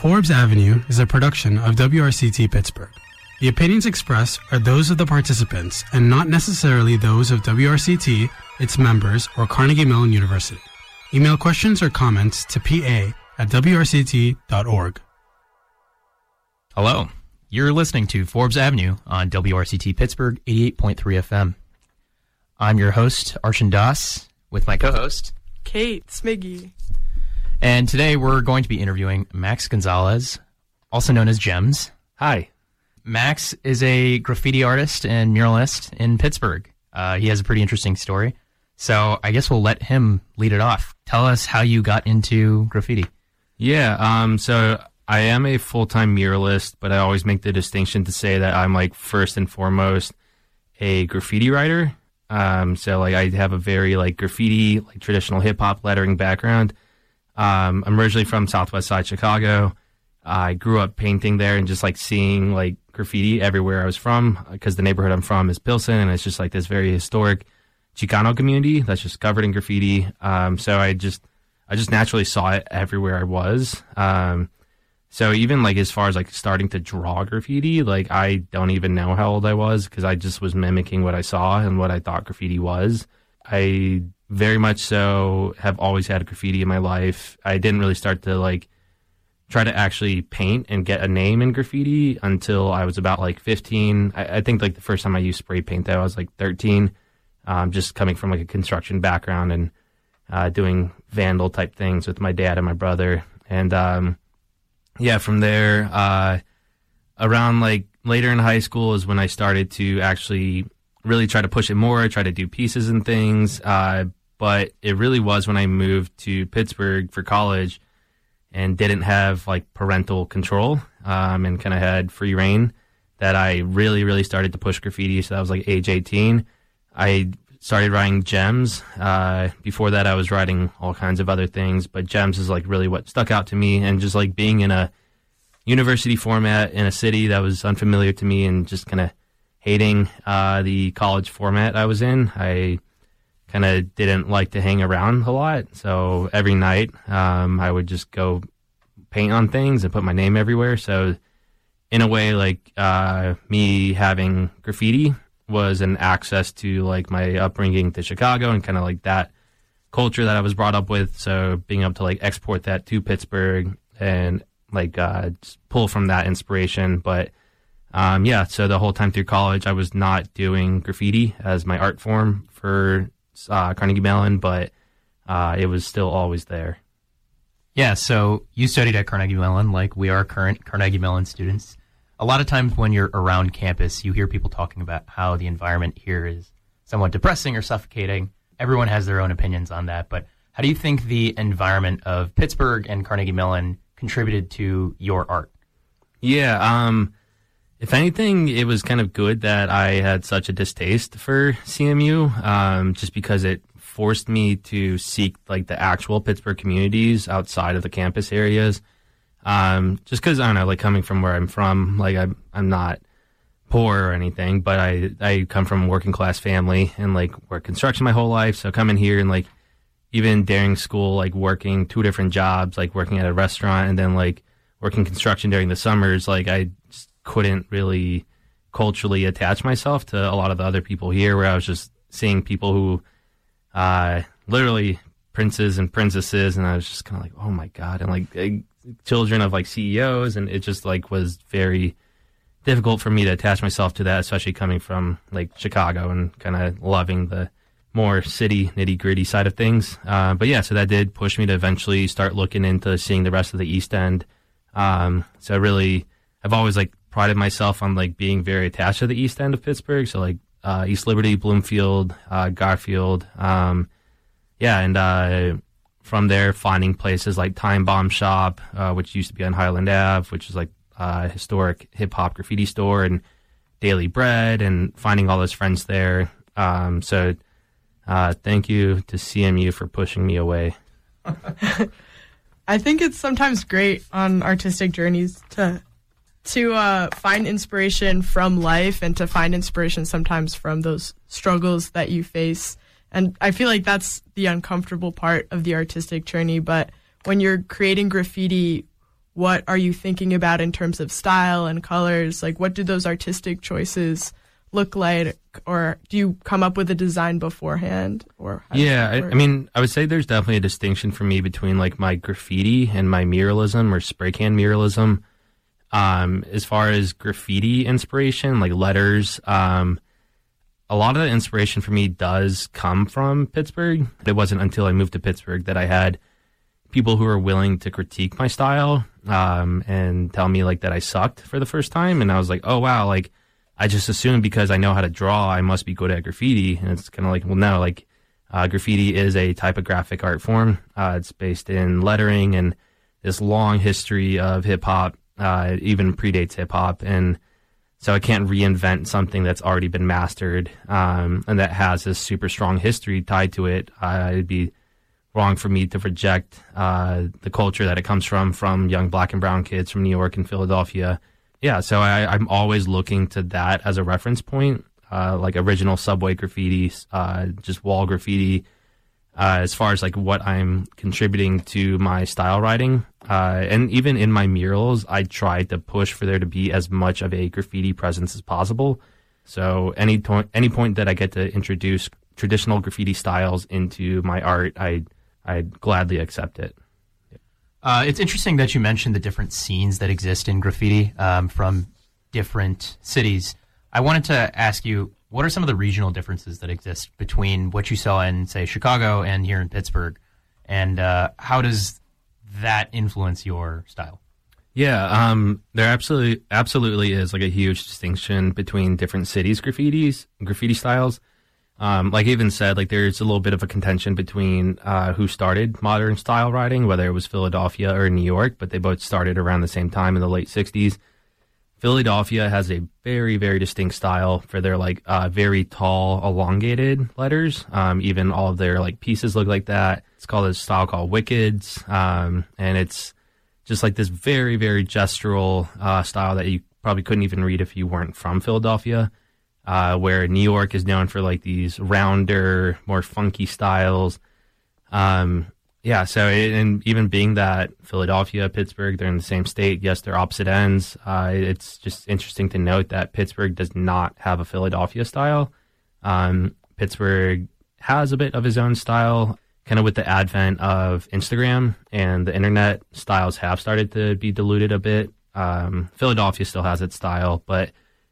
Forbes Avenue is a production of WRCT Pittsburgh. The opinions expressed are those of the participants and not necessarily those of WRCT, its members, or Carnegie Mellon University. Email questions or comments to pa@wrct.org. Hello. You're listening to Forbes Avenue on WRCT Pittsburgh 88.3 FM. I'm your host, Arshan Das, with my co-host, Kate Smiggy. And today we're going to be interviewing Max Gonzalez, also known as Gems. Hi. Max is a graffiti artist and muralist in Pittsburgh. He has a pretty interesting story. So I guess we'll let him lead it off. Tell us how you got into graffiti. Yeah, so I am a full-time muralist, but I always make the distinction to say that I'm, like, first and foremost a graffiti writer. So, like, I have a very, like, graffiti, like, traditional hip-hop lettering background. I'm originally from Southwest Side Chicago. I grew up painting there and just, like, seeing, like, graffiti everywhere I was from, because the neighborhood I'm from is Pilsen, and it's just, like, this very historic Chicano community that's just covered in graffiti. So I just naturally saw it everywhere I was. So even, like, as far as, like, starting to draw graffiti, like, I don't even know how old I was, because I just was mimicking what I saw and what I thought graffiti was. I very much so have always had graffiti in my life. I didn't really start to, like, try to actually paint and get a name in graffiti until I was about, like, 15. I think, like, the first time I used spray paint, though, I was, like, 13, just coming from, like, a construction background and doing vandal-type things with my dad and my brother. And, yeah, from there, around, like, later in high school is when I started to actually really try to push it more, try to do pieces and things. But it really was when I moved to Pittsburgh for college and didn't have, like, parental control, and kind of had free reign, that I really, really started to push graffiti. So that was, like, age 18. I started writing Gems. Before that, I was writing all kinds of other things, but Gems is, like, really what stuck out to me. And just, like, being in a university format in a city that was unfamiliar to me, and just kind of hating the college format I was in. I kind of didn't like to hang around a lot. So every night, I would just go paint on things and put my name everywhere. So in a way, like, me having graffiti was an access to, like, my upbringing to Chicago and kind of, like, that culture that I was brought up with. So being able to, like, export that to Pittsburgh and, like, just pull from that inspiration. But yeah, so the whole time through college, I was not doing graffiti as my art form for Carnegie Mellon, but it was still always there. Yeah, so you studied at Carnegie Mellon, like we are current Carnegie Mellon students. A lot of times when you're around campus, you hear people talking about how the environment here is somewhat depressing or suffocating. Everyone has their own opinions on that, but how do you think the environment of Pittsburgh and Carnegie Mellon contributed to your art? Yeah, if anything, it was kind of good that I had such a distaste for CMU, just because it forced me to seek, like, the actual Pittsburgh communities outside of the campus areas. Just because, I don't know, like, coming from where I'm from, like, I'm not poor or anything, but I come from a working class family and, like, worked construction my whole life. So coming here and, like, even during school, like, working 2 different jobs, like working at a restaurant and then, like, working construction during the summers, like, I just couldn't really culturally attach myself to a lot of the other people here, where I was just seeing people who literally princes and princesses, and I was just kind of like, oh my God, and, like, children of, like, CEOs, and it just, like, was very difficult for me to attach myself to that, especially coming from, like, Chicago and kind of loving the more city nitty-gritty side of things. But yeah, so that did push me to eventually start looking into seeing the rest of the East End. So really, I've always, like, prided myself on, like, being very attached to the East End of Pittsburgh. So, like, East Liberty, Bloomfield, Garfield. Yeah, and from there, finding places like Time Bomb Shop, which used to be on Highland Ave, which is, like, a historic hip-hop graffiti store, and Daily Bread, and finding all those friends there. So thank you to CMU for pushing me away. I think it's sometimes great on artistic journeys to find inspiration from life, and to find inspiration sometimes from those struggles that you face. And I feel like that's the uncomfortable part of the artistic journey. But when you're creating graffiti, what are you thinking about in terms of style and colors? Like, what do those artistic choices look like? Or do you come up with a design beforehand? Or yeah, I mean, I would say there's definitely a distinction for me between like my graffiti and my muralism or spray can muralism. As far as graffiti inspiration, like letters, a lot of the inspiration for me does come from Pittsburgh. It wasn't until I moved to Pittsburgh that I had people who were willing to critique my style and tell me like that I sucked for the first time. And I was like, oh, wow, like I just assumed because I know how to draw, I must be good at graffiti. And it's kind of like, well, no, like graffiti is a typographic art form. It's based in lettering and this long history of hip hop, even predates hip hop. And so I can't reinvent something that's already been mastered and that has this super strong history tied to it. It'd be wrong for me to project the culture that it comes from young black and brown kids from New York and Philadelphia. Yeah, so I'm always looking to that as a reference point, like original subway graffiti, just wall graffiti, as far as like what I'm contributing to my style writing. And even in my murals, I try to push for there to be as much of a graffiti presence as possible. So any point that I get to introduce traditional graffiti styles into my art, I'd gladly accept it. It's interesting that you mentioned the different scenes that exist in graffiti from different cities. I wanted to ask you, what are some of the regional differences that exist between what you saw in, say, Chicago and here in Pittsburgh? And how does that influence your style? Yeah, there absolutely is like a huge distinction between different cities' graffiti styles. Like I even said, like there's a little bit of a contention between who started modern style writing, whether it was Philadelphia or New York, but they both started around the same time in the late 60s. Philadelphia has a very, very distinct style for their like very tall, elongated letters. Even all of their like pieces look like that. It's called a style called Wickeds, and it's just like this very, very gestural style that you probably couldn't even read if you weren't from Philadelphia. Where New York is known for like these rounder, more funky styles. And even being that Philadelphia, Pittsburgh, they're in the same state. Yes, they're opposite ends. It's just interesting to note that Pittsburgh does not have a Philadelphia style. Pittsburgh has a bit of his own style, kind of with the advent of Instagram and the internet. Styles have started to be diluted a bit. Philadelphia still has its style, but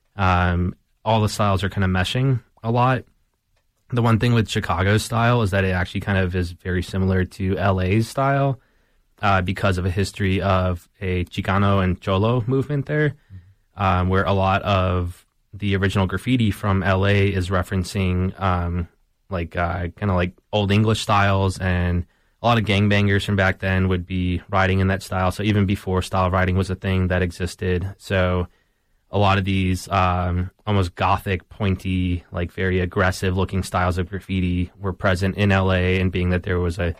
all the styles are kind of meshing a lot. The one thing with Chicago's style is that it actually kind of is very similar to LA's style because of a history of a Chicano and Cholo movement there, where a lot of the original graffiti from LA is referencing kind of like old English styles, and a lot of gangbangers from back then would be writing in that style. So even before style writing was a thing that existed. So a lot of these almost gothic, pointy, like very aggressive looking styles of graffiti were present in LA, and being that there was a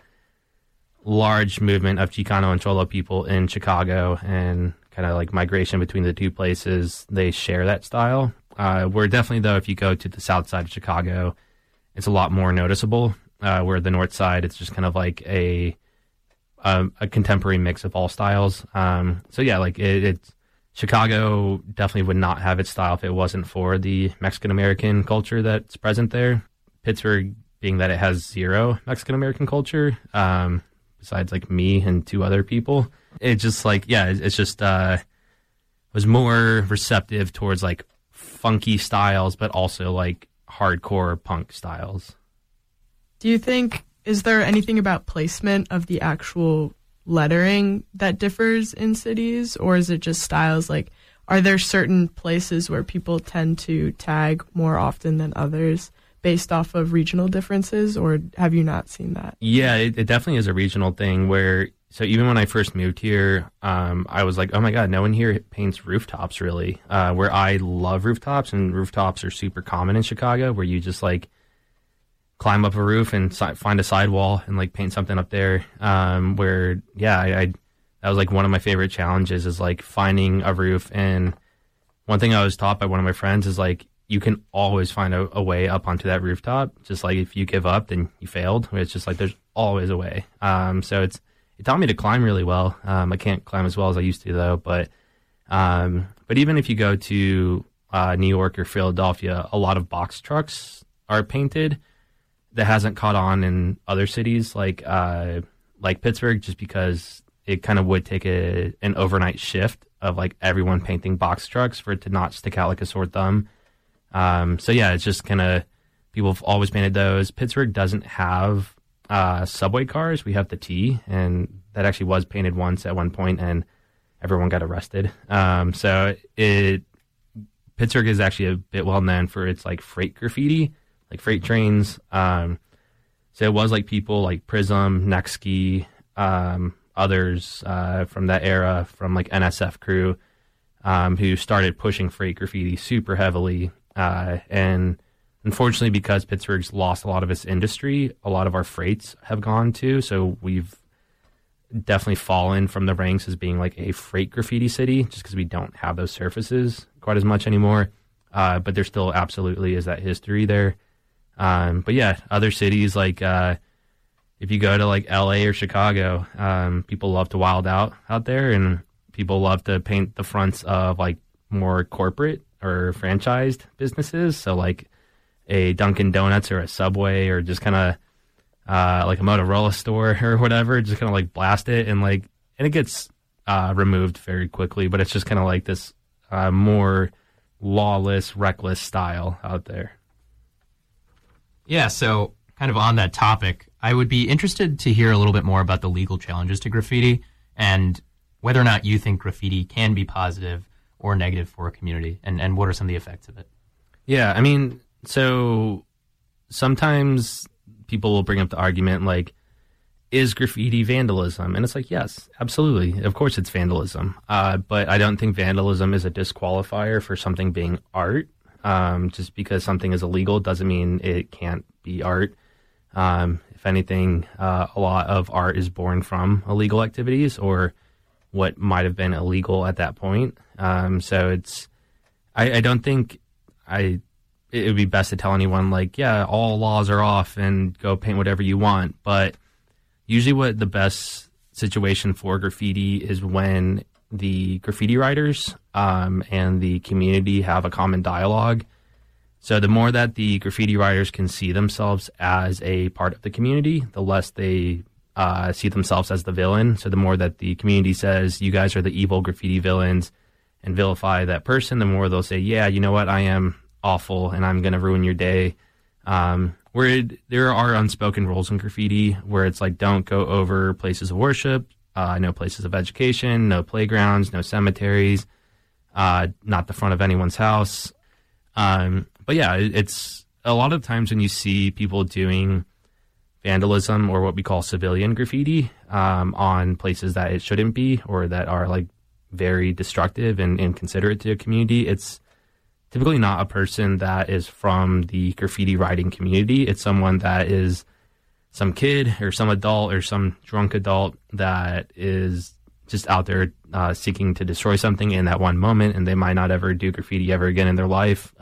large movement of Chicano and Cholo people in Chicago and kind of like migration between the two places, they share that style. Where definitely, though, if you go to the south side of Chicago, it's a lot more noticeable. Where the north side, it's just kind of like a contemporary mix of all styles. So yeah, like it's Chicago definitely would not have its style if it wasn't for the Mexican-American culture that's present there. Pittsburgh, being that it has zero Mexican-American culture, besides like me and two other people, it just like, yeah, it's just was more receptive towards like funky styles, but also like hardcore punk styles. Do you think, is there anything about placement of the actual lettering that differs in cities, or is it just styles? Like, are there certain places where people tend to tag more often than others based off of regional differences, or have you not seen that? Yeah, it definitely is a regional thing where, so even when I first moved here, I was like, oh my God, no one here paints rooftops really, where I love rooftops, and rooftops are super common in Chicago, where you just like climb up a roof and find a sidewall and like paint something up there. Where, yeah, that was like one of my favorite challenges, is like finding a roof. And one thing I was taught by one of my friends is like, you can always find a way up onto that rooftop. Just like if you give up, then you failed. It's just like there's always a way. So it taught me to climb really well. I can't climb as well as I used to though, but even if you go to New York or Philadelphia, a lot of box trucks are painted. That hasn't caught on in other cities like Pittsburgh, just because it kind of would take an overnight shift of like everyone painting box trucks for it to not stick out like a sore thumb. So yeah, it's just kind of, people have always painted those. Pittsburgh doesn't have subway cars. We have the T, and that actually was painted once at one point, and everyone got arrested. Pittsburgh is actually a bit well known for its like freight graffiti, like freight trains. So it was like people like Prism, Nextski, others from that era, from like NSF crew, who started pushing freight graffiti super heavily. And unfortunately, because Pittsburgh's lost a lot of its industry, a lot of our freights have gone too. So we've definitely fallen from the ranks as being like a freight graffiti city, just because we don't have those surfaces quite as much anymore. But there still absolutely is that history there. But yeah, other cities like if you go to like LA or Chicago, people love to wild out there, and people love to paint the fronts of like more corporate or franchised businesses. So like a Dunkin' Donuts or a Subway, or just kind of like a Motorola store or whatever, just kind of like blast it, and it gets removed very quickly, but it's just kind of like this more lawless, reckless style out there. Yeah, so kind of on that topic, I would be interested to hear a little bit more about the legal challenges to graffiti and whether or not you think graffiti can be positive or negative for a community, and what are some of the effects of it? Yeah, I mean, so sometimes people will bring up the argument like, is graffiti vandalism? And it's like, yes, absolutely. Of course it's vandalism. But I don't think vandalism is a disqualifier for something being art. Just because something is illegal doesn't mean it can't be art. If anything, a lot of art is born from illegal activities or what might have been illegal at that point. So I don't think it would be best to tell anyone like, yeah, all laws are off and go paint whatever you want. But usually what the best situation for graffiti is when the graffiti writers and the community have a common dialogue. So the more that the graffiti writers can see themselves as a part of the community, the less they see themselves as the villain. So the more that the community says, you guys are the evil graffiti villains, and vilify that person, the more they'll say, yeah, you know what, I am awful and I'm going to ruin your day. Where there are unspoken rules in graffiti where it's like, don't go over places of worship, no places of education, no playgrounds, no cemeteries, not the front of anyone's house. But yeah, it's a lot of times when you see people doing vandalism or what we call civilian graffiti on places that it shouldn't be, or that are like very destructive and inconsiderate to a community, it's typically not a person that is from the graffiti writing community. It's someone that is some kid or some adult or some drunk adult that is just out there seeking to destroy something in that one moment, and they might not ever do graffiti ever again in their life.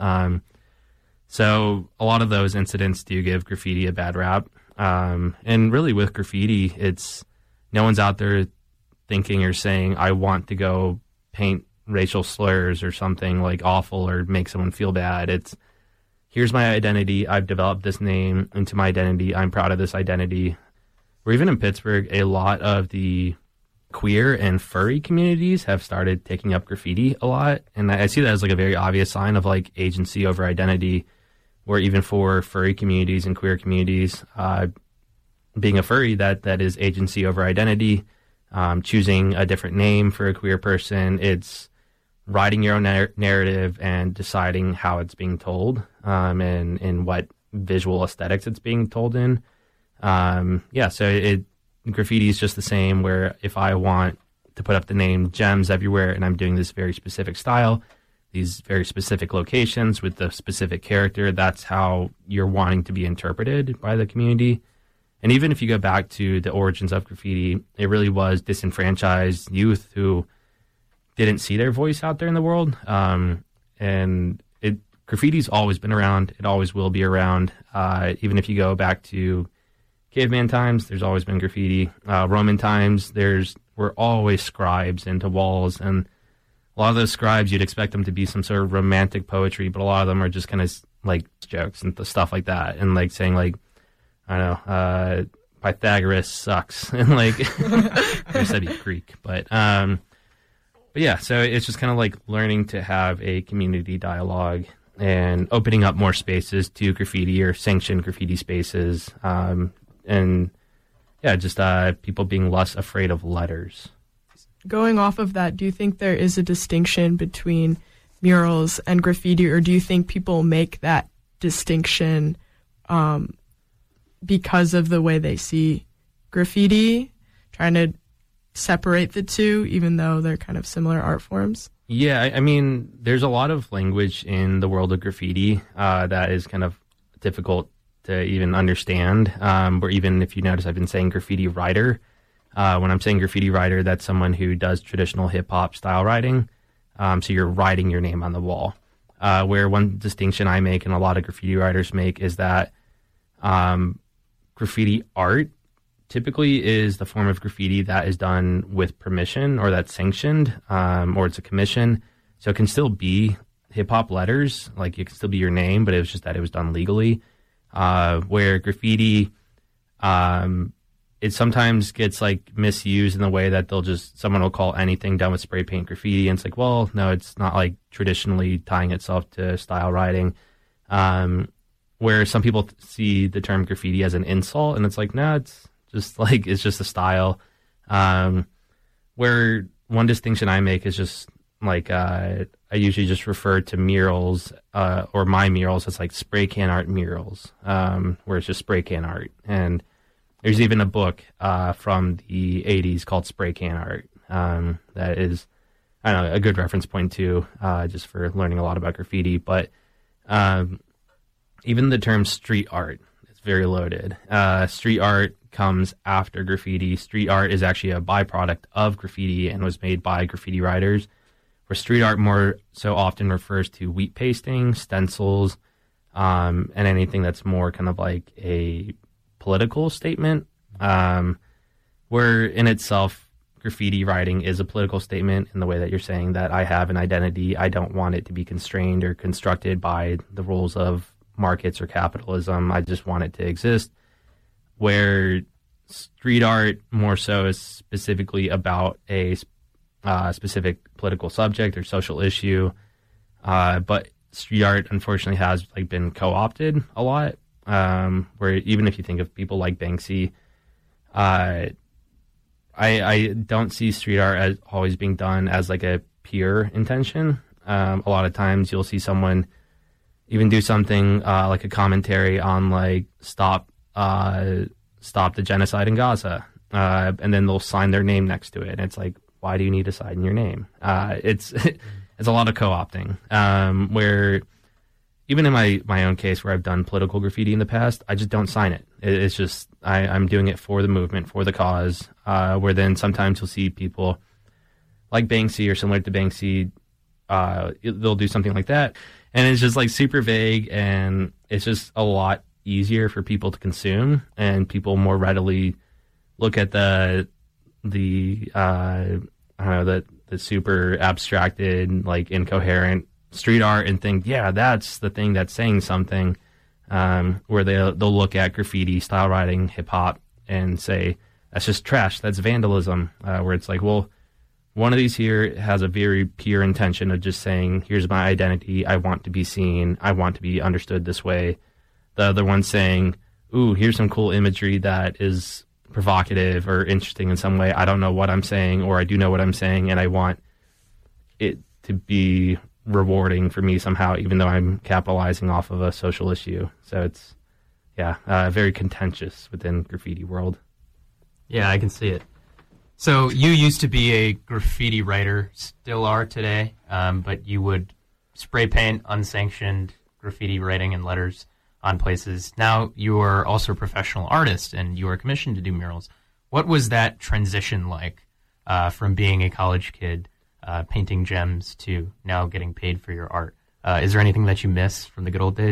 So a lot of those incidents do give graffiti a bad rap. And really with graffiti, it's no one's out there thinking or saying, I want to go paint racial slurs or something like awful or make someone feel bad. It's, here's my identity. I've developed this name into my identity. I'm proud of this identity. Or even in Pittsburgh, a lot of the queer and furry communities have started taking up graffiti a lot. And I see that as like a very obvious sign of like agency over identity, where even for furry communities and queer communities, being a furry, that is agency over identity. Choosing a different name for a queer person, it's writing your own narrative and deciding how it's being told, and what visual aesthetics it's being told in. So graffiti is just the same, where if I want to put up the name Gems everywhere and I'm doing this very specific style, these very specific locations with the specific character, that's how you're wanting to be interpreted by the community. And even if you go back to the origins of graffiti, it really was disenfranchised youth who didn't see their voice out there in the world. Graffiti's always been around. It always will be around. Even if you go back to caveman times, there's always been graffiti. Roman times, were always scribes into walls, and a lot of those scribes, you'd expect them to be some sort of romantic poetry, but a lot of them are just kind of like jokes and stuff like that, and like saying like, I don't know, Pythagoras sucks, and like, I said he's Greek, but yeah, so it's just kind of like learning to have a community dialogue and opening up more spaces to graffiti or sanctioned graffiti spaces, and yeah, just people being less afraid of letters. Going off of that, do you think there is a distinction between murals and graffiti, or do you think people make that distinction because of the way they see graffiti, trying to separate the two, even though they're kind of similar art forms? Yeah, I mean, there's a lot of language in the world of graffiti that is kind of difficult to even understand. Or even if you notice, I've been saying graffiti writer. When I'm saying graffiti writer, that's someone who does traditional hip-hop style writing. So you're writing your name on the wall. Where one distinction I make and a lot of graffiti writers make is that graffiti art typically is the form of graffiti that is done with permission or that's sanctioned, or it's a commission. So it can still be hip-hop letters, like it can still be your name, but it was just that it was done legally. Where graffiti, it sometimes gets like misused in the way that someone will call anything done with spray paint graffiti. And it's like, well, no, it's not like traditionally tying itself to style writing. Where some people see the term graffiti as an insult, and it's like, no, it's just a style. Where one distinction I make is just like, I usually just refer to murals, or my murals as like spray can art murals, where it's just spray can art. And there's even a book from the 80s called Spray Can Art that is, I don't know, a good reference point too, just for learning a lot about graffiti. But even the term street art is very loaded. Street art comes after graffiti. Street art is actually a byproduct of graffiti and was made by graffiti writers, where street art more so often refers to wheat pasting, stencils, and anything that's more kind of like a political statement, where in itself graffiti writing is a political statement in the way that you're saying that I have an identity. I don't want it to be constrained or constructed by the rules of markets or capitalism. I just want it to exist. Where street art more so is specifically about a specific political subject or social issue, but street art unfortunately has like been co-opted a lot. Where even if you think of people like Banksy, I don't see street art as always being done as like a pure intention. A lot of times you'll see someone even do something like a commentary on like stop the genocide in Gaza, and then they'll sign their name next to it. And it's like, why do you need to sign your name? It's a lot of co-opting, where even in my own case where I've done political graffiti in the past, I just don't sign it. It's just I'm doing it for the movement, for the cause, where then sometimes you'll see people like Banksy or similar to Banksy, they'll do something like that. And it's just like super vague, and it's just a lot easier for people to consume, and people more readily look at the I don't know, the super abstracted, like incoherent street art and think, yeah, that's the thing that's saying something, where they'll look at graffiti, style writing, hip hop, and say, that's just trash, that's vandalism, where it's like, well, one of these here has a very pure intention of just saying, here's my identity, I want to be seen, I want to be understood this way. The other one's saying, ooh, here's some cool imagery that is provocative or interesting in some way. I don't know what I'm saying, or I do know what I'm saying, and I want it to be rewarding for me somehow, even though I'm capitalizing off of a social issue. So it's, very contentious within graffiti world. Yeah, I can see it. So you used to be a graffiti writer, still are today, but you would spray paint unsanctioned graffiti writing and letters on places. Now you are also a professional artist and you are commissioned to do murals. What was that transition like from being a college kid painting gems to now getting paid for your art? Is there anything that you miss from the good old days?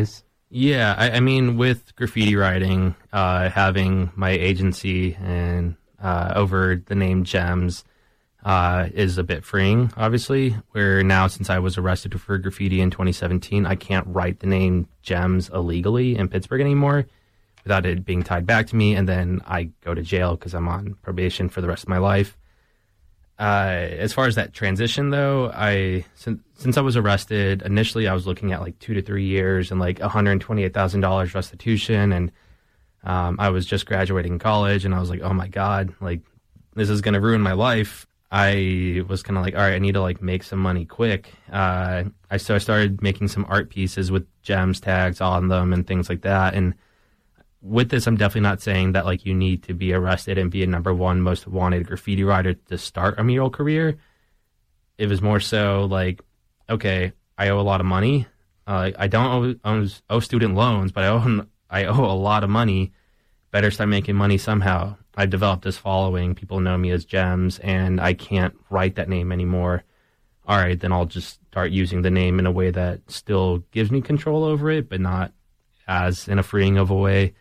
Yeah, I mean, with graffiti writing, having my agency and over the name Gems is a bit freeing, obviously, where now since I was arrested for graffiti in 2017, I can't write the name Gems illegally in Pittsburgh anymore without it being tied back to me, and then I go to jail because I'm on probation for the rest of my life. As far as that transition, though, since I was arrested, initially I was looking at like 2 to 3 years and like $128,000 restitution, and I was just graduating college, and I was like, oh my God, like this is going to ruin my life. I was kind of like, all right, I need to like make some money quick. I started making some art pieces with Gems tags on them and things like that. And with this, I'm definitely not saying that like you need to be arrested and be a #1 most wanted graffiti writer to start a mural career. It was more so like, okay, I owe a lot of money. I don't owe student loans, but I owe a lot of money. Better start making money somehow. I've developed this following. People know me as Gems, and I can't write that name anymore. All right, then I'll just start using the name in a way that still gives me control over it, but not as in a freeing of a way.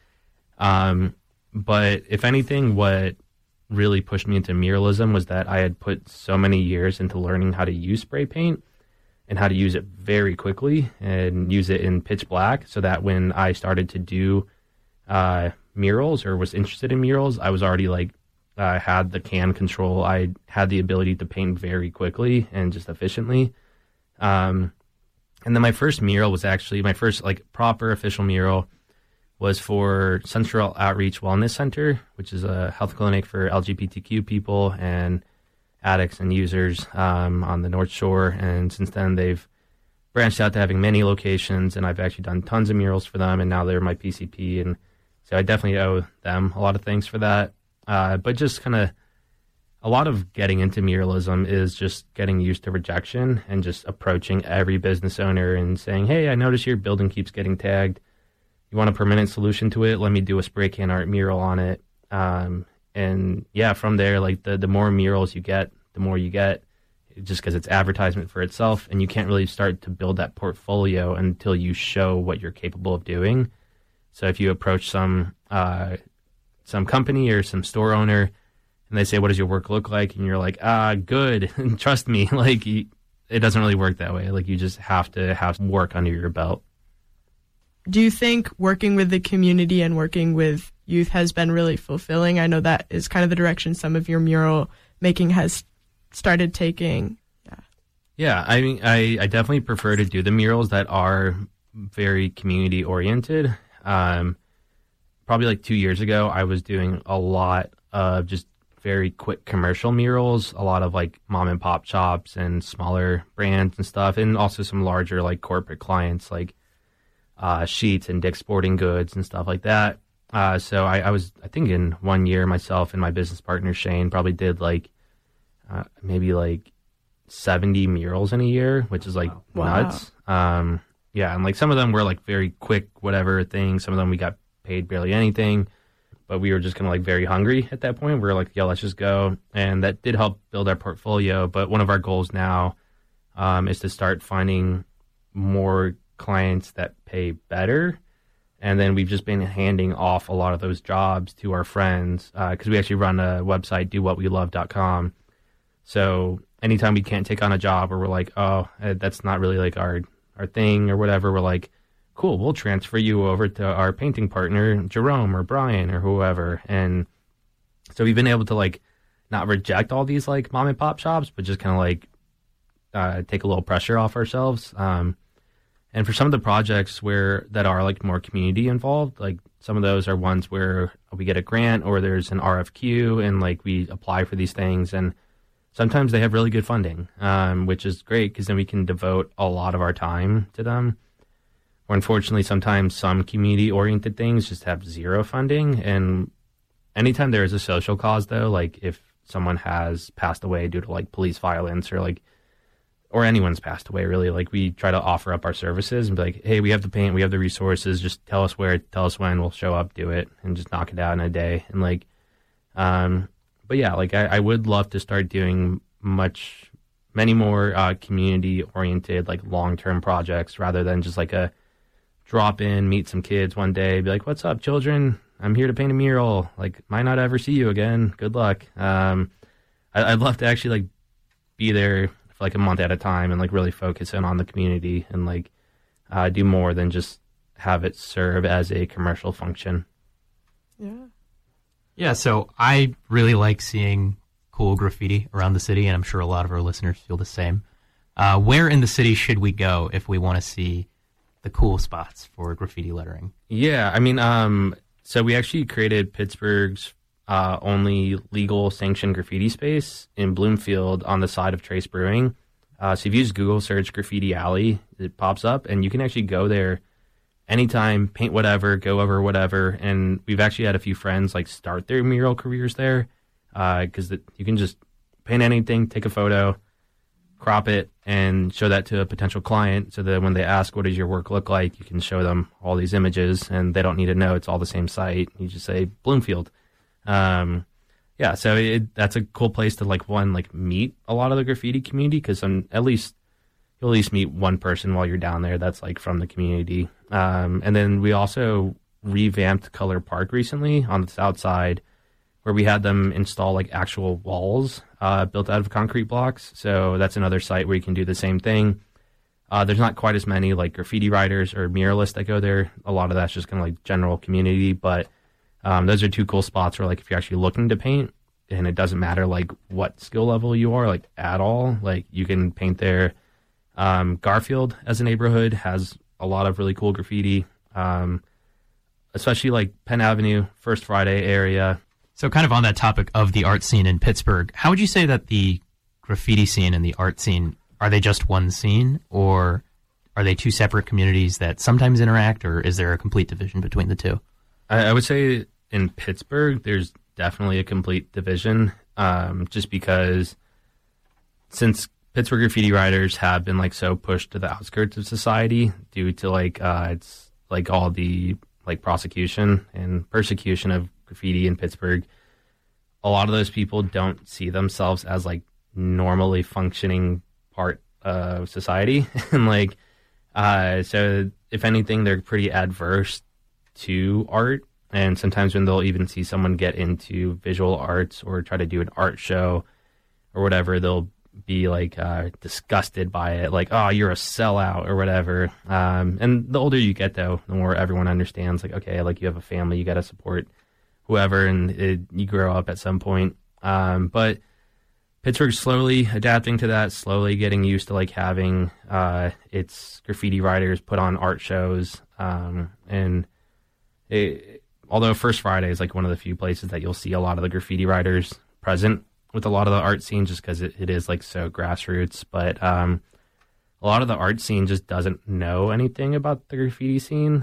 But if anything, what really pushed me into muralism was that I had put so many years into learning how to use spray paint and how to use it very quickly and use it in pitch black, so that when I started to do murals or was interested in murals, I was already like had the can control. I had the ability to paint very quickly and just efficiently. And then my first mural was actually my first like proper official mural was for Central Outreach Wellness Center, which is a health clinic for LGBTQ people and addicts and users on the North Shore. And since then, they've branched out to having many locations, and I've actually done tons of murals for them, and now they're my PCP. And so I definitely owe them a lot of things for that. But just kind of a lot of getting into muralism is just getting used to rejection and just approaching every business owner and saying, hey, I notice your building keeps getting tagged. You want a permanent solution to it? Let me do a spray can art mural on it. And yeah, from there, like the more murals you get, the more you get, just because it's advertisement for itself, and you can't really start to build that portfolio until you show what you're capable of doing. So if you approach some company or some store owner and they say, what does your work look like? And you're like, good. And trust me, like it doesn't really work that way. Like you just have to have work under your belt. Do you think working with the community and working with youth has been really fulfilling? I know that is kind of the direction some of your mural making has started taking. Yeah, I mean, I definitely prefer to do the murals that are very community oriented. Probably like 2 years ago, I was doing a lot of just very quick commercial murals, a lot of like mom and pop shops and smaller brands and stuff, and also some larger like corporate clients like Sheets and Dick's Sporting Goods and stuff like that. So I think in 1 year, myself and my business partner Shane probably did like maybe like 70 murals in a year, which is like nuts. Yeah, and like some of them were like very quick, whatever things. Some of them we got paid barely anything, but we were just kind of like very hungry at that point. We were like, yo, let's just go. And that did help build our portfolio. But one of our goals now is to start finding more clients that pay better. And then we've just been handing off a lot of those jobs to our friends because we actually run a website, dowhatwelove.com. So anytime we can't take on a job or we're like, oh, that's not really like our thing or whatever, we're like, cool, we'll transfer you over to our painting partner, Jerome or Brian or whoever. And so we've been able to like not reject all these like mom and pop shops, but just kind of like take a little pressure off ourselves. And for some of the projects that are like more community involved, like some of those are ones where we get a grant or there's an RFQ and like we apply for these things. And sometimes they have really good funding, which is great because then we can devote a lot of our time to them. Or unfortunately, sometimes some community-oriented things just have zero funding. And anytime there is a social cause, though, like if someone has passed away due to like police violence or anyone's passed away, really, like we try to offer up our services and be like, hey, we have the paint, we have the resources, just tell us where, tell us when, we'll show up, do it, and just knock it out in a day. And like, but yeah, like I would love to start doing many more community-oriented, like long-term projects rather than just like a drop in, meet some kids one day, be like, "What's up, children? I'm here to paint a mural. Like, might not ever see you again. Good luck." I'd love to actually like be there for like a month at a time and like really focus in on the community and like do more than just have it serve as a commercial function. Yeah, so I really like seeing cool graffiti around the city, and I'm sure a lot of our listeners feel the same. Where in the city should we go if we want to see the cool spots for graffiti lettering? Yeah, I mean, so we actually created Pittsburgh's only legal sanctioned graffiti space in Bloomfield on the side of Trace Brewing. So if you use Google search Graffiti Alley, it pops up, and you can actually go there anytime, paint whatever, go over whatever. And we've actually had a few friends like start their mural careers there because you can just paint anything, take a photo, crop it, and show that to a potential client so that when they ask, "What does your work look like?" you can show them all these images, and they don't need to know it's all the same site. You just say Bloomfield. Yeah, so that's a cool place to like meet a lot of the graffiti community, because you'll at least meet one person while you're down there that's like from the community. And then we also revamped Color Park recently on the south side, where we had them install like actual walls built out of concrete blocks. So that's another site where you can do the same thing. There's not quite as many like graffiti writers or muralists that go there. A lot of that's just kind of like general community, but those are two cool spots where like if you're actually looking to paint, and it doesn't matter like what skill level you are like at all, like you can paint there. Garfield as a neighborhood has a lot of really cool graffiti, especially like Penn Avenue, First Friday area. So kind of on that topic of the art scene in Pittsburgh, how would you say that the graffiti scene and the art scene, are they just one scene, or are they two separate communities that sometimes interact, or is there a complete division between the two? I would say in Pittsburgh, there's definitely a complete division, just because since Pittsburgh graffiti writers have been like so pushed to the outskirts of society due to like it's like all the like prosecution and persecution of graffiti in Pittsburgh, a lot of those people don't see themselves as like normally functioning part of society. And like so if anything, they're pretty adverse to art. And sometimes when they'll even see someone get into visual arts or try to do an art show or whatever, they'll be like disgusted by it, like, "Oh, you're a sellout," or whatever. And the older you get, though, the more everyone understands, like, okay, like you have a family, you got to support whoever, and you grow up at some point. But Pittsburgh's slowly adapting to that, slowly getting used to like having its graffiti writers put on art shows. And although First Friday is like one of the few places that you'll see a lot of the graffiti writers present with a lot of the art scene, just because it is like so grassroots. But a lot of the art scene just doesn't know anything about the graffiti scene,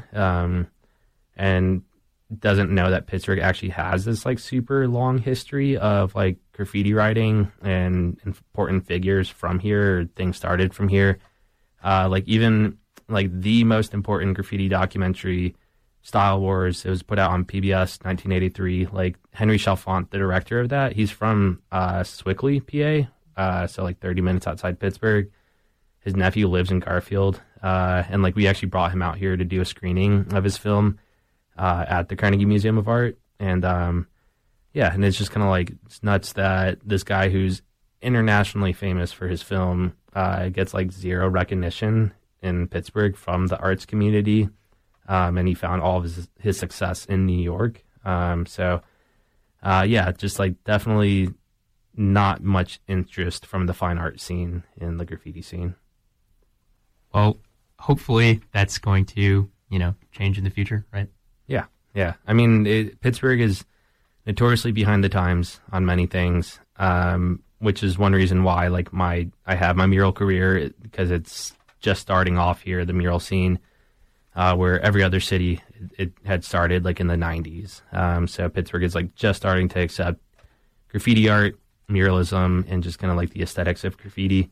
and doesn't know that Pittsburgh actually has this like super long history of like graffiti writing and important figures from here, or things started from here. Like even like the most important graffiti documentary, Style Wars, it was put out on PBS 1983. Like Henry Chalfant, the director of that, he's from Swickley, PA, so like 30 minutes outside Pittsburgh. His nephew lives in Garfield, and like we actually brought him out here to do a screening of his film at the Carnegie Museum of Art. And yeah, and it's just kind of like, it's nuts that this guy who's internationally famous for his film gets like zero recognition in Pittsburgh from the arts community. And he found all of his success in New York. So, yeah, just like definitely not much interest from the fine art scene in the graffiti scene. Well, hopefully that's going to, change in the future, right? Yeah. I mean, Pittsburgh is notoriously behind the times on many things, which is one reason why like I have my mural career, because it's just starting off here, the mural scene. Where every other city it had started like in the 90s. So Pittsburgh is like just starting to accept graffiti art, muralism, and just kind of like the aesthetics of graffiti.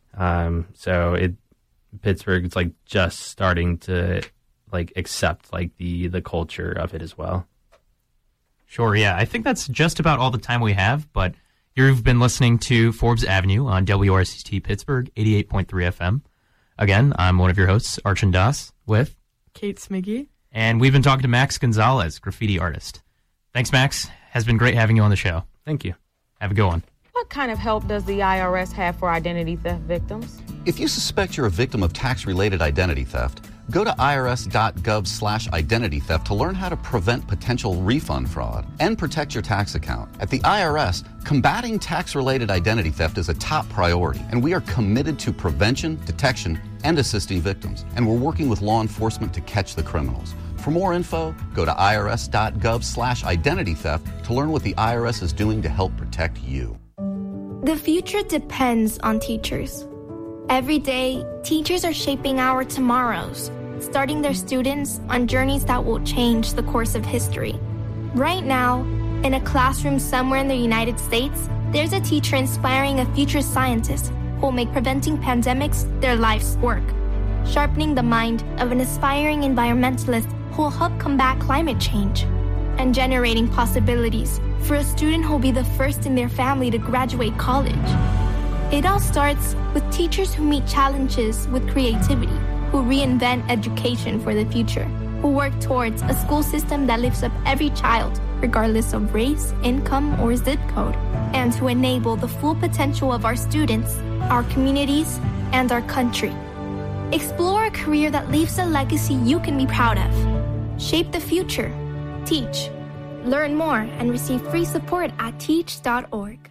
So Pittsburgh is like just starting to like accept like the culture of it as well. Sure, yeah. I think that's just about all the time we have, but you've been listening to Forbes Avenue on WRCT Pittsburgh 88.3 FM. Again, I'm one of your hosts, Archon Das, with Kate Smiggy. And we've been talking to Max Gonzalez, graffiti artist. Thanks, Max. Has been great having you on the show. Thank you. Have a good one. What kind of help does the IRS have for identity theft victims? If you suspect you're a victim of tax-related identity theft, go to irs.gov/identity theft to learn how to prevent potential refund fraud and protect your tax account. At the IRS, combating tax-related identity theft is a top priority, and we are committed to prevention, detection, and assisting victims. And we're working with law enforcement to catch the criminals. For more info, go to irs.gov/identity theft to learn what the IRS is doing to help protect you. The future depends on teachers. Every day, teachers are shaping our tomorrows, starting their students on journeys that will change the course of history. Right now, in a classroom somewhere in the United States, there's a teacher inspiring a future scientist who will make preventing pandemics their life's work, sharpening the mind of an aspiring environmentalist who will help combat climate change, and generating possibilities for a student who will be the first in their family to graduate college. It all starts with teachers who meet challenges with creativity, who reinvent education for the future, who work towards a school system that lifts up every child, regardless of race, income, or zip code, and to enable the full potential of our students, our communities, and our country. Explore a career that leaves a legacy you can be proud of. Shape the future. Teach. Learn more and receive free support at teach.org.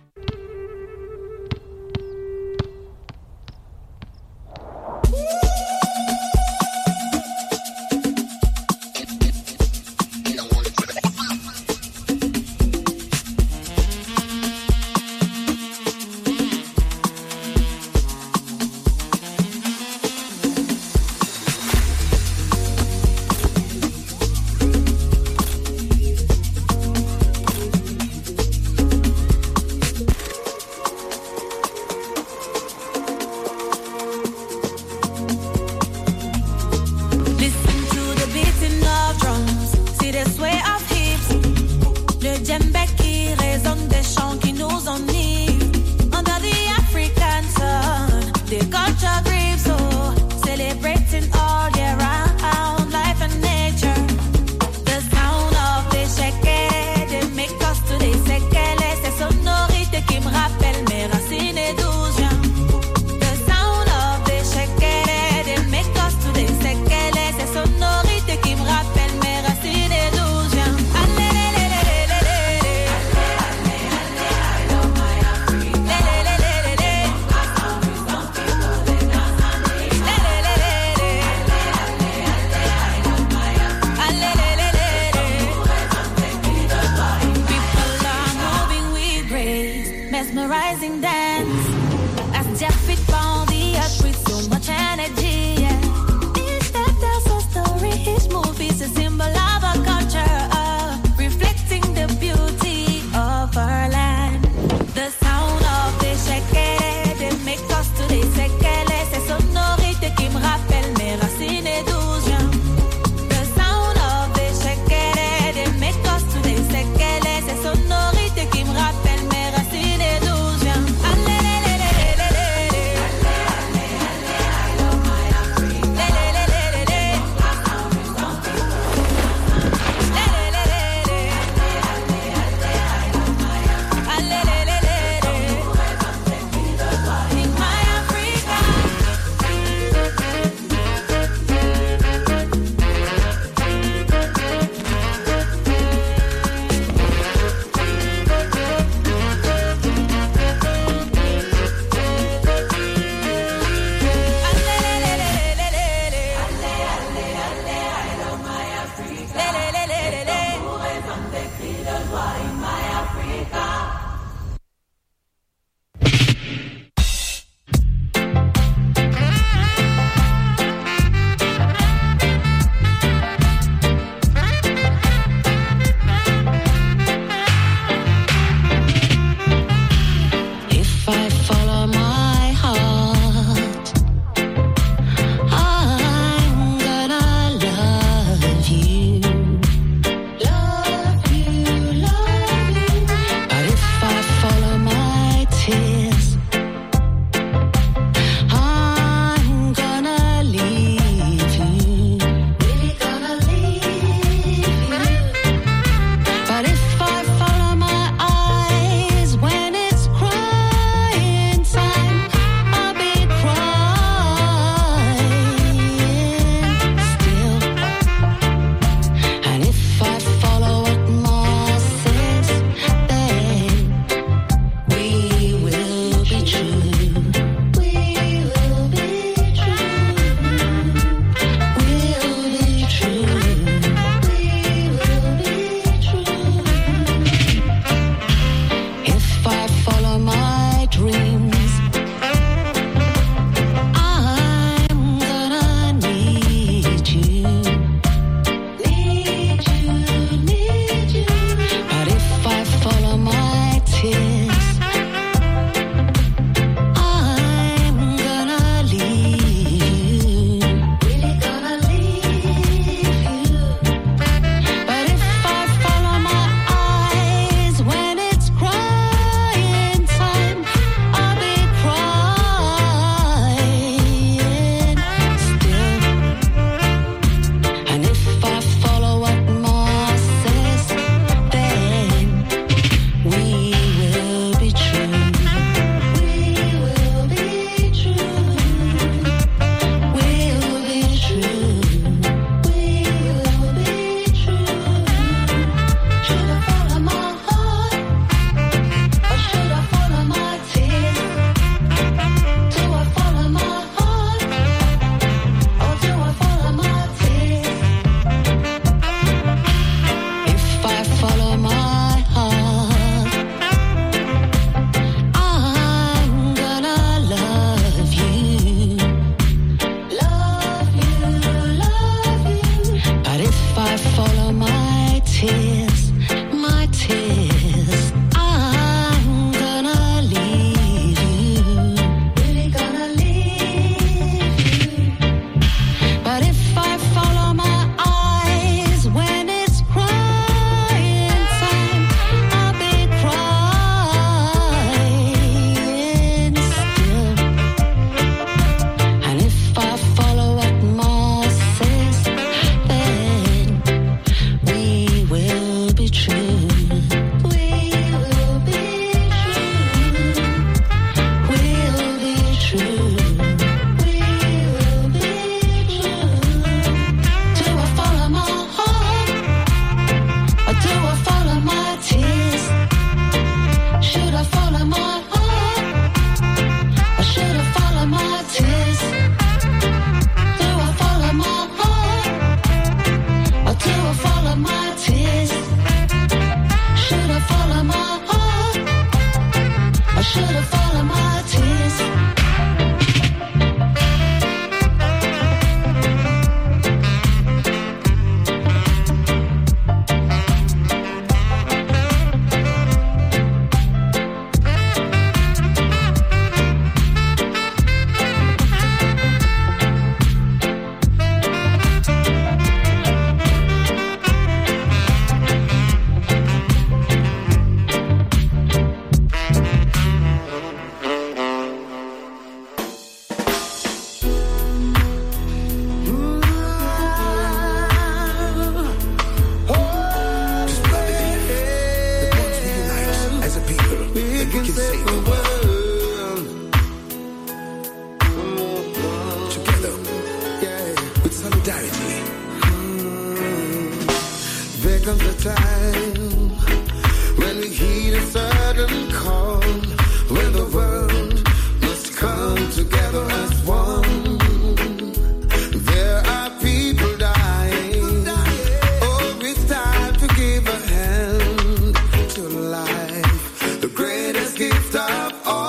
comes a time when we heed a certain call, when the world must come together as one. There are people dying. Oh, it's time to give a hand to life, the greatest gift of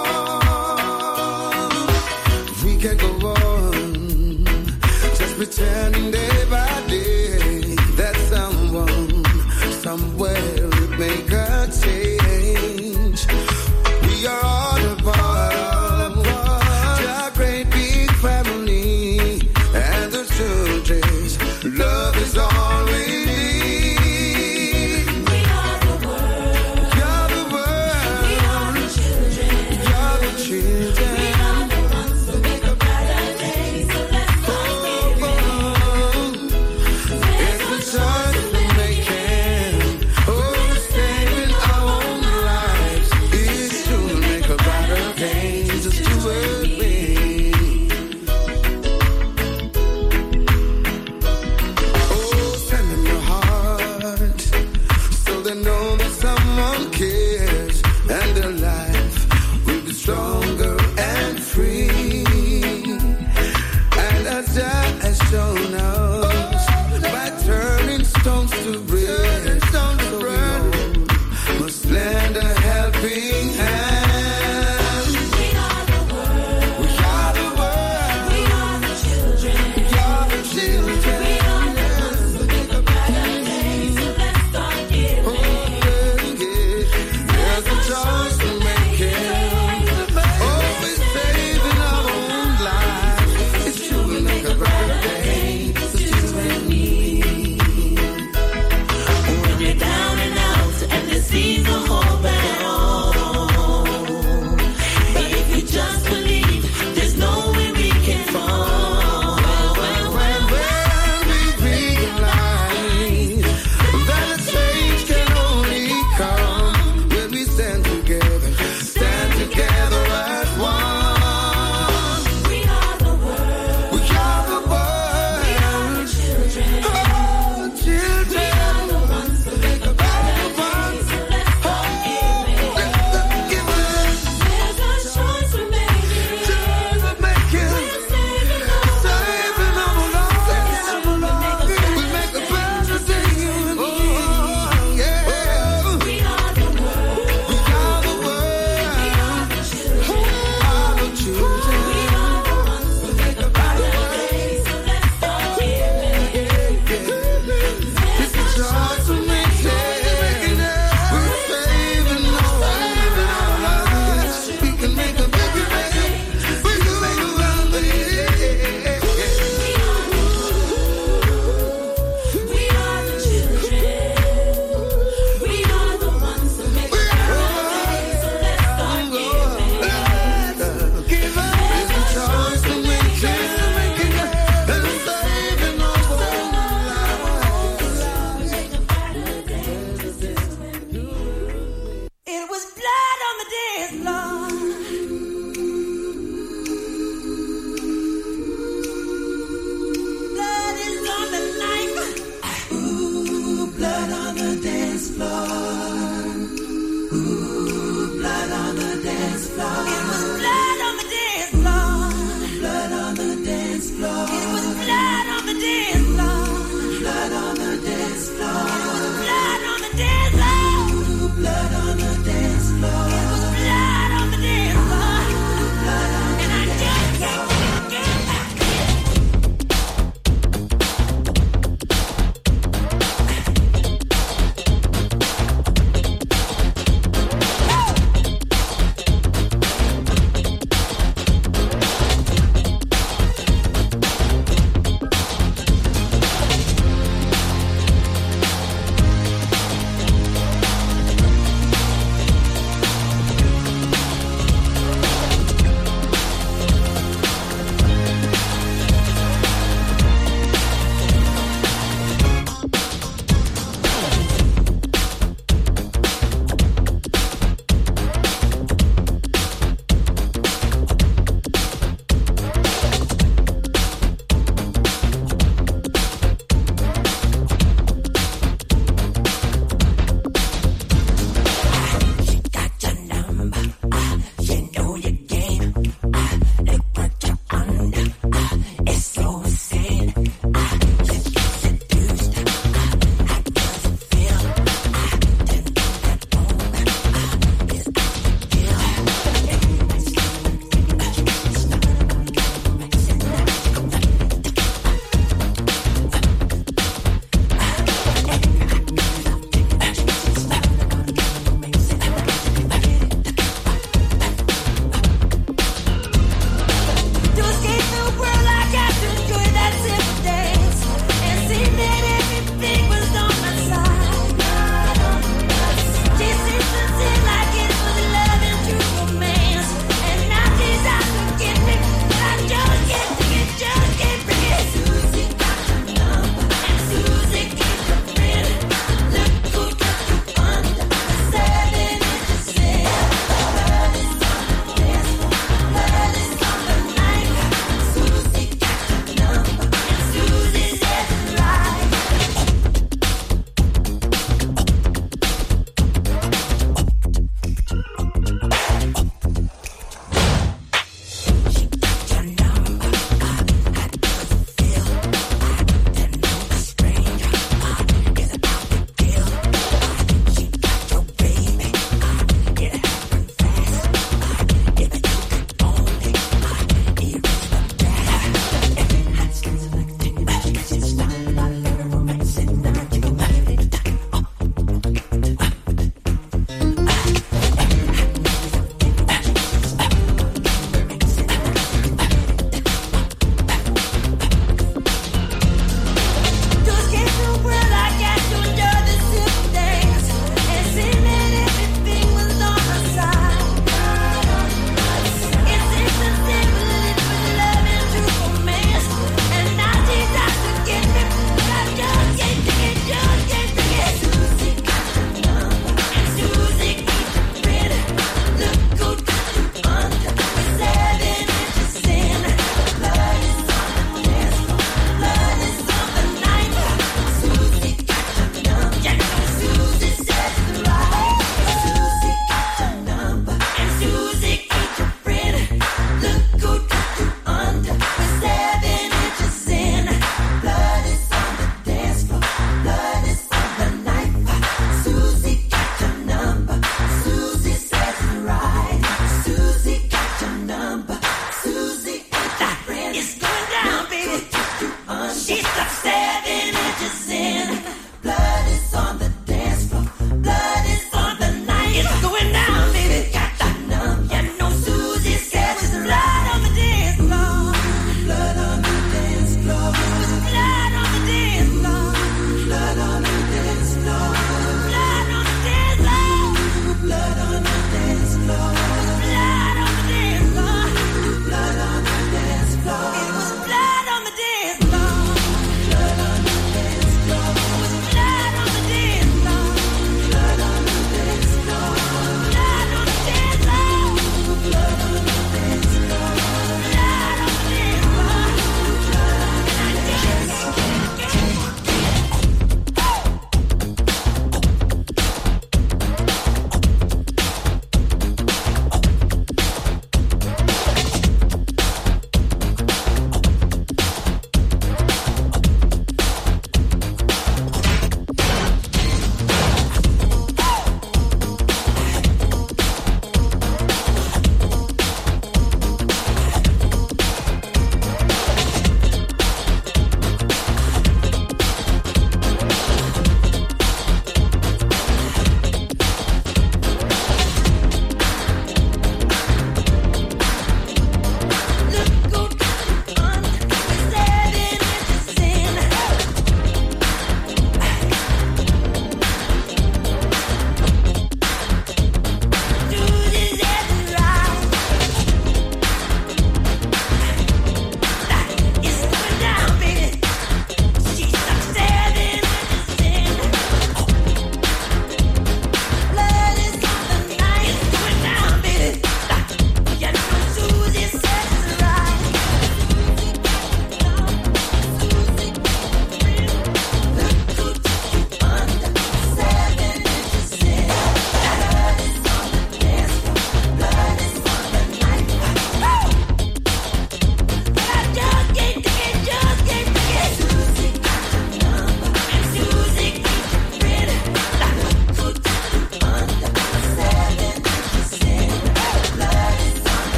all. We can go on, just pretending day by day that someone, somewhere would make a change. We are all a part of a great big family, and the children's love is all we need. We are the world. You're the world. We are the children. You're the children. We are the ones who make a brighter day. So let's start giving. It's the choice we're making. Oh,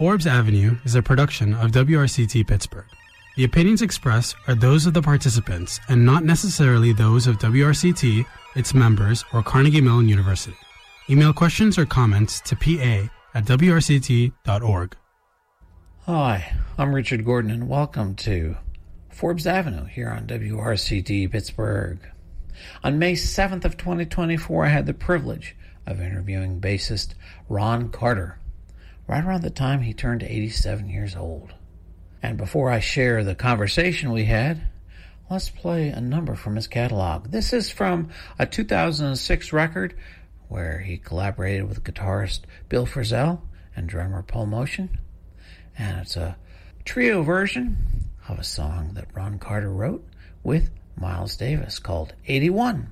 Forbes Avenue is a production of WRCT Pittsburgh. The opinions expressed are those of the participants and not necessarily those of WRCT, its members, or Carnegie Mellon University. Email questions or comments to pa@wrct.org. Hi, I'm Richard Gordon, and welcome to Forbes Avenue here on WRCT Pittsburgh. On May 7th of 2024, I had the privilege of interviewing bassist Ron Carter, right around the time he turned 87 years old. And before I share the conversation we had, let's play a number from his catalog. This is from a 2006 record where he collaborated with guitarist Bill Frisell and drummer Paul Motion. And it's a trio version of a song that Ron Carter wrote with Miles Davis called 81.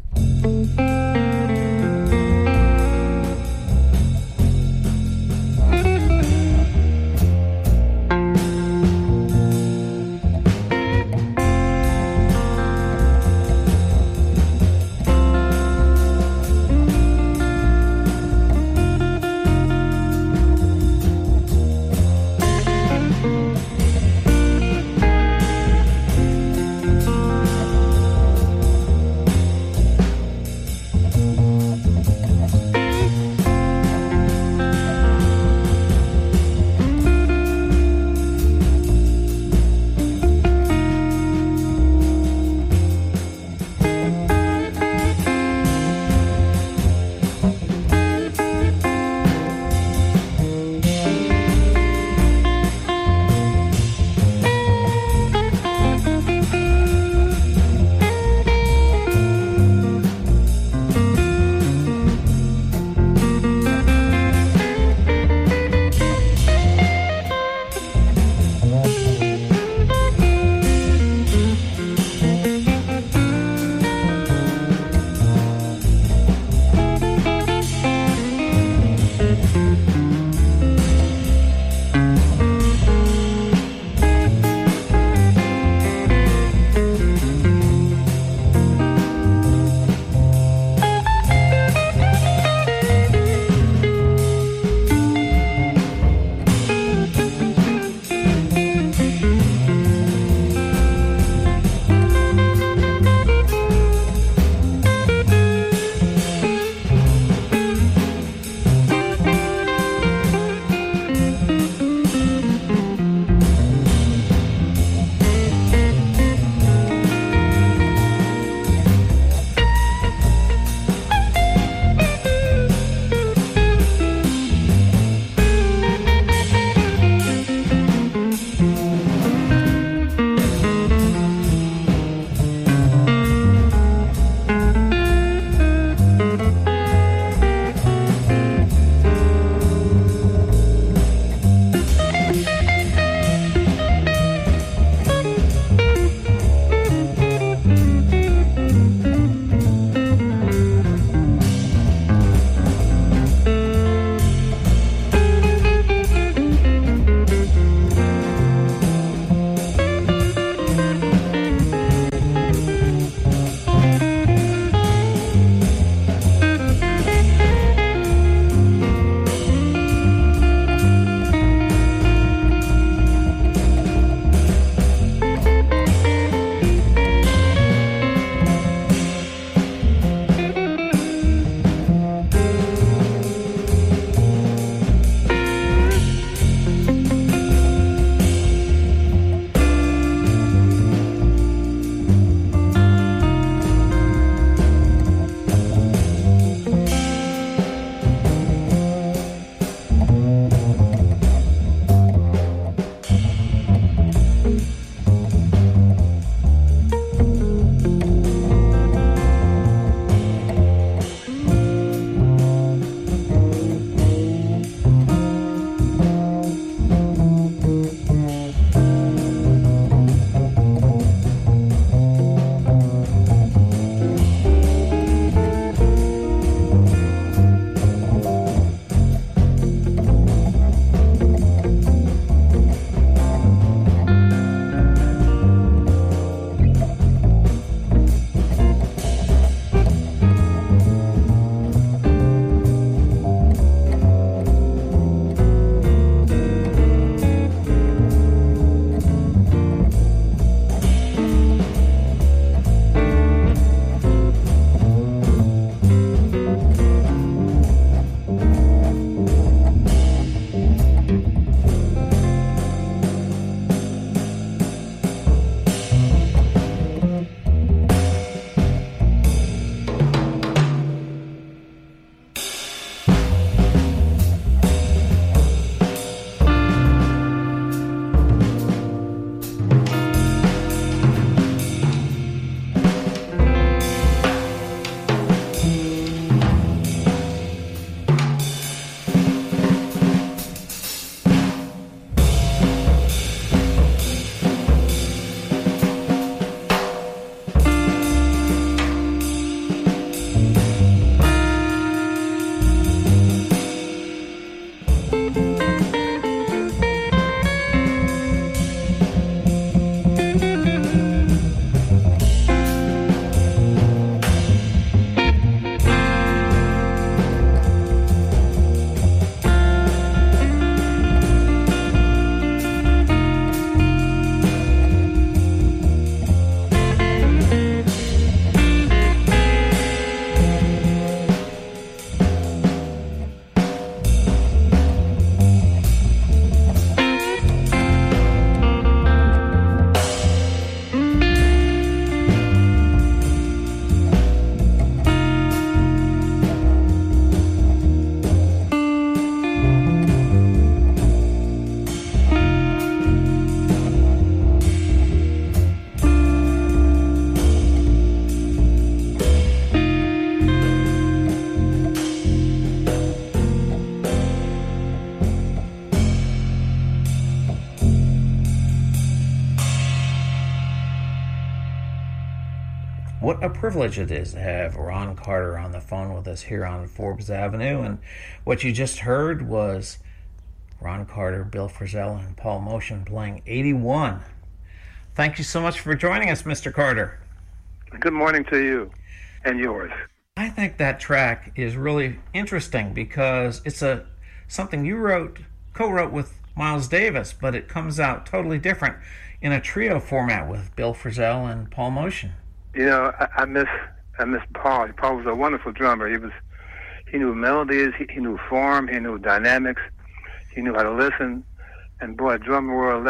What a privilege it is to have Ron Carter on the phone with us here on Forbes Avenue. And what you just heard was Ron Carter, Bill Frisell, and Paul Motian playing 81. Thank you so much for joining us, Mr. Carter. Good morning to you and yours. I think that track is really interesting because it's something you co-wrote with Miles Davis, but it comes out totally different in a trio format with Bill Frisell and Paul Motian. You know, I miss Paul. Paul was a wonderful drummer. He knew melodies, he knew form, he knew dynamics, he knew how to listen. And boy, drum world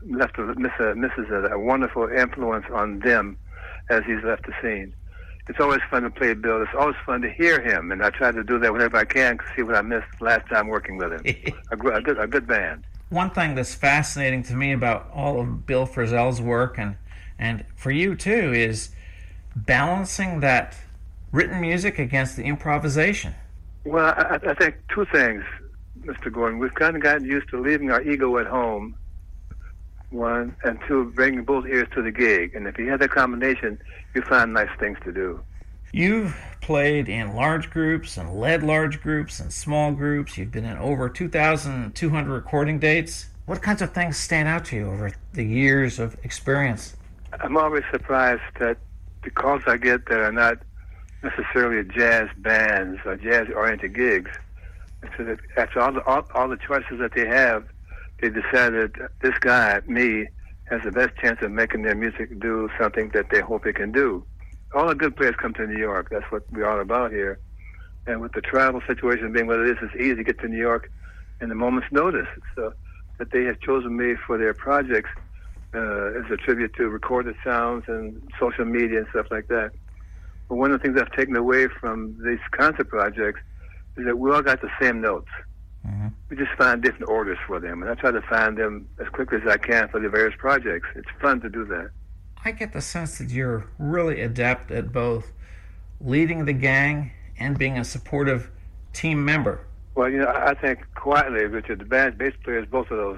misses a wonderful influence on them as he's left the scene. It's always fun to play Bill. It's always fun to hear him, and I try to do that whenever I can to see what I missed last time working with him. a good band. One thing that's fascinating to me about all of Bill Frisell's work, and for you too, is balancing that written music against the improvisation. Well, I think two things, Mr. Gordon. We've kind of gotten used to leaving our ego at home, one, and two, bringing both ears to the gig. And if you have that combination, you find nice things to do. You've played in large groups and led large groups and small groups. You've been in over 2,200 recording dates. What kinds of things stand out to you over the years of experience? I'm always surprised that the calls I get that are not necessarily jazz bands or jazz-oriented gigs, after all the choices that they have, they decided this guy, me, has the best chance of making their music do something that they hope it can do. All the good players come to New York. That's what we're all about here. And with the travel situation being what it is, it's easy to get to New York in a moment's notice. So that they have chosen me for their projects as a tribute to recorded sounds and social media and stuff like that. But one of the things I've taken away from these concert projects is that we all got the same notes. Mm-hmm. We just find different orders for them, and I try to find them as quickly as I can for the various projects. It's fun to do that. I get the sense that you're really adept at both leading the gang and being a supportive team member. Well, you know, I think quietly, Richard, the band bass player is both of those.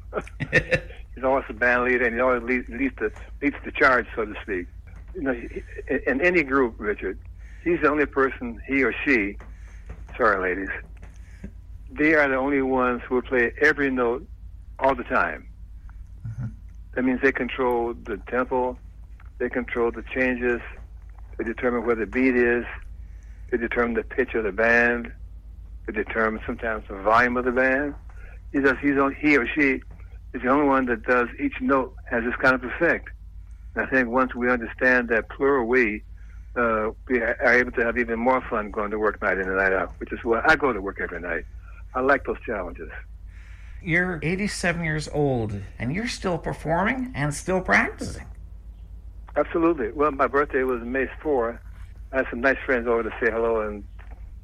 He's always a band leader, and he always leads the charge, so to speak. You know, in any group, Richard, he's the only person, he or she, sorry ladies, they are the only ones who will play every note all the time. Mm-hmm. That means they control the tempo, they control the changes, they determine where the beat is, they determine the pitch of the band, they determine sometimes the volume of the band. He or she is the only one that does each note has this kind of effect. And I think once we understand that plural we are able to have even more fun going to work night in and night out, which is why I go to work every night. I like those challenges. You're 87 years old, and you're still performing and still practicing. Absolutely. Well, my birthday was May 4th. I had some nice friends over to say hello and